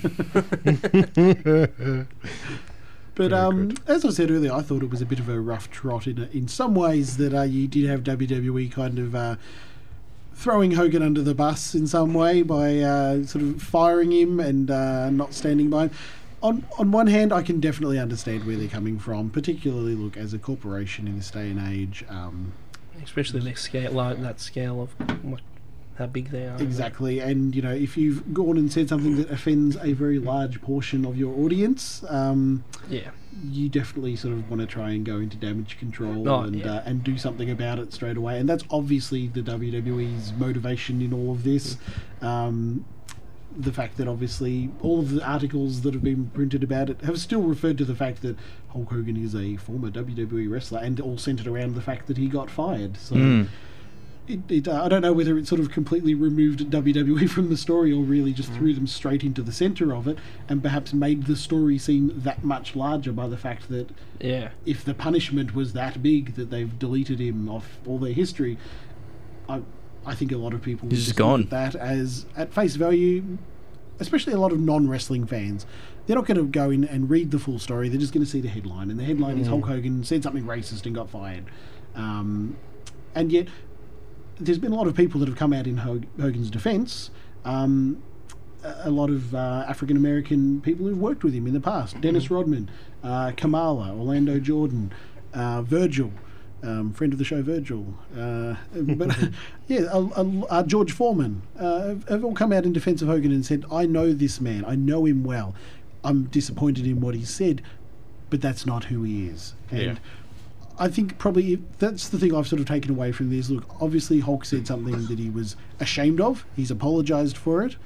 But um, as I said earlier, I thought it was a bit of a rough trot in in some ways that uh, you did have W W E kind of uh, throwing Hogan under the bus in some way by uh, sort of firing him and uh, not standing by him. On on one hand, I can definitely understand where they're coming from, particularly look as a corporation in this day and age. Um, Especially the scale, like that scale of what, how big they are. Exactly, and you know, if you've gone and said something that offends a very large portion of your audience, um, Yeah. you definitely sort of want to try and go into damage control Oh, and yeah. uh, and do something about it straight away. And that's obviously the W W E's motivation in all of this. Um, the fact that obviously all of the articles that have been printed about it have still referred to the fact that Hulk Hogan is a former W W E wrestler, and all centered around the fact that he got fired. So. Mm. It, it, uh, I don't know whether it sort of completely removed W W E from the story or really just threw them straight into the centre of it and perhaps made the story seem that much larger by the fact that Yeah. if the punishment was that big that they've deleted him off all their history, I, I think a lot of people He's would just look gone. at that as, at face value, especially a lot of non-wrestling fans. They're not going to go in and read the full story. They're just going to see the headline, and the headline is Mm. Hulk Hogan said something racist and got fired. Um, and yet there's been a lot of people that have come out in Hog- Hogan's defence. Um, a a lot of uh, African American people who've worked with him in the past. Dennis Rodman, uh, Kamala, Orlando Jordan, uh, Virgil, um, friend of the show Virgil. Uh, but yeah, uh, uh, uh, George Foreman uh, have, have all come out in defence of Hogan and said, I know this man, I know him well. I'm disappointed in what he said, but that's not who he is. And Yeah. I think probably that's the thing I've sort of taken away from this. Look, obviously Hulk said something that he was ashamed of. He's apologised for it.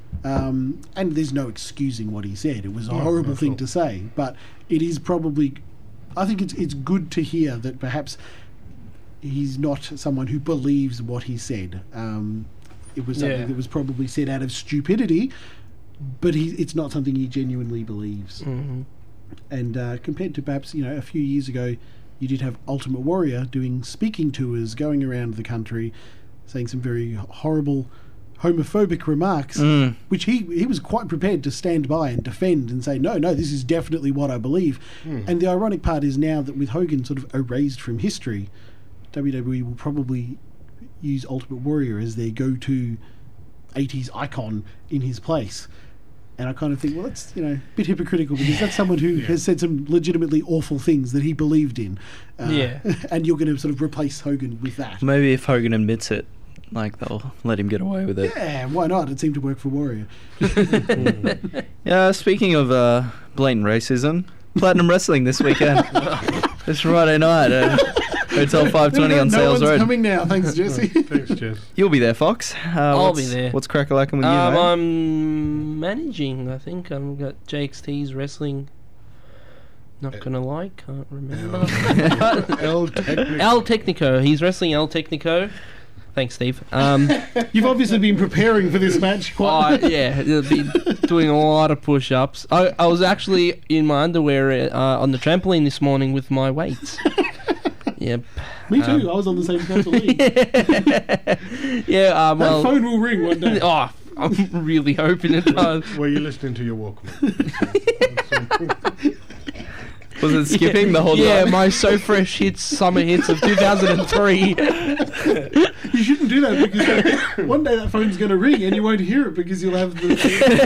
Um, and there's no excusing what he said. It was a No, horrible not at thing all. to say. But it is probably... I think it's it's good to hear that perhaps he's not someone who believes what he said. Um, it was something Yeah. that was probably said out of stupidity, but he, it's not something he genuinely believes. Mhm. And uh, compared to perhaps, you know, a few years ago, you did have Ultimate Warrior doing speaking tours, going around the country, saying some very horrible homophobic remarks, Mm. which he he was quite prepared to stand by and defend and say, no, no, this is definitely what I believe. Mm. And the ironic part is now that with Hogan sort of erased from history, W W E will probably use Ultimate Warrior as their go-to eighties icon in his place. And I kind of think, well, that's, you know, a bit hypocritical because that's someone who Yeah. has said some legitimately awful things that he believed in. Uh, Yeah. And you're going to sort of replace Hogan with that. Maybe if Hogan admits it, like they'll let him get away with it. Yeah, why not? It seemed to work for Warrior. Yeah, speaking of uh, blatant racism, Platinum Wrestling this weekend. This Friday night at Hotel five twenty on no Sales one's Road. coming now. Thanks, Jesse. Thanks, Jess. You'll be there, Fox. Uh, I'll what's- be there. What's crack-a-lackin' with you, Um, mate? I'm managing, I think. I've got J X T's wrestling. Not gonna lie, can't remember. El Technico. El Technico. He's wrestling El Technico. Thanks, Steve. Um, You've obviously been preparing for this match I, quite. yeah, I've been doing a lot of push-ups. I, I was actually in my underwear uh, on the trampoline this morning with my weights. Yep. Me too. Um, I was on the same trampoline. yeah. Um, That well, phone will ring one day. Oh, I'm really hoping it does. Were you listening to your Walkman? Was it skipping the whole Yeah, time? my So Fresh hits, summer hits of two thousand three. You shouldn't do that because uh, one day that phone's going to ring and you won't hear it because you'll have the.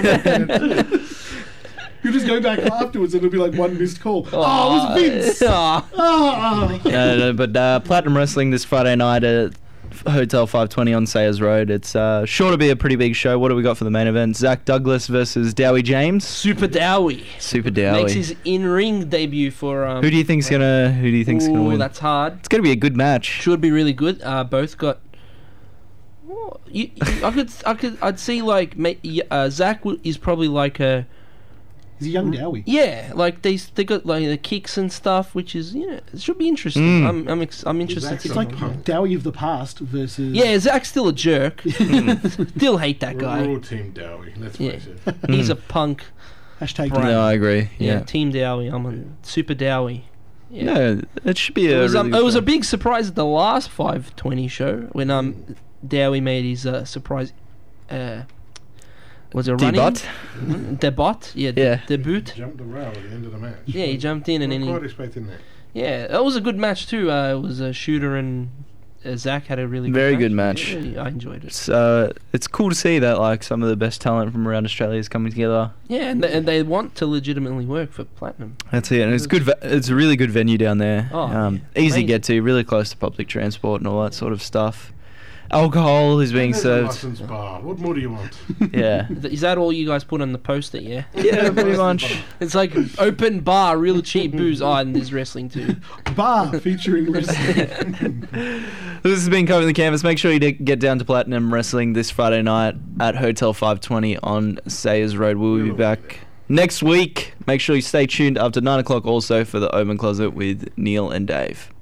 You'll just go back afterwards and it'll be like one missed call. Oh, it was Vince. Ah. Ah. no, no, but uh, Platinum Wrestling this Friday night at Hotel five twenty on Sayers Road. It's uh, sure to be a pretty big show. What do we got for the main event? Zach Douglas versus Dowie James. Super Dowie. Super Dowie. Makes his in-ring debut for. Um, who do you think's gonna? Who do you think's gonna ooh, win? That's hard. It's gonna be a good match. Should be really good. Uh, both got. Well, you, you, I could, I could, I'd see like ma- uh, Zach w- is probably like a. He's a young Dowie. Yeah, like they they got like the kicks and stuff, which is yeah, it should be interesting. Mm. I'm I'm ex- I'm interested. It's like Dowie of the past versus. Yeah, Zach's still a jerk. Still hate that guy. We're all Team Dowie, let's Yeah. face it. He's a punk. Hashtag. brat. No, I agree. Yeah, Yeah. Team Dowie. I'm a Super Dowie. Yeah. No, it should be It a. was, um, really it was good a big surprise at the last five twenty show when um Dowie made his uh, surprise. Uh, was it running? Debut? Mm, Debut? Yeah, de- Yeah. debut. Jumped the rail at the end of the match. Yeah, he jumped in and Not then he. quite expecting that. Yeah, that was a good match too. Uh, it was a Shooter and uh, Zach had a really Very good good match. Yeah, I enjoyed it. It's uh, it's cool to see that like some of the best talent from around Australia is coming together. Yeah, and, th- and they want to legitimately work for Platinum. That's it, and it's good. Ve- it's a really good venue down there. Oh, um, yeah. easy to Amazing. get to, really close to public transport and all that sort of stuff. Alcohol is being There's a served. licensed bar. What more do you want? Yeah. Th- Is that all you guys put on the poster? Yeah. Yeah, pretty much. It's like open bar, real cheap booze. Oh, and there's wrestling too. Bar featuring wrestling. This has been Covering the Canvas. Make sure you d- get down to Platinum Wrestling this Friday night at Hotel five twenty on Sayers Road. We'll be back next week. Make sure you stay tuned after nine o'clock also for the Open Closet with Neil and Dave.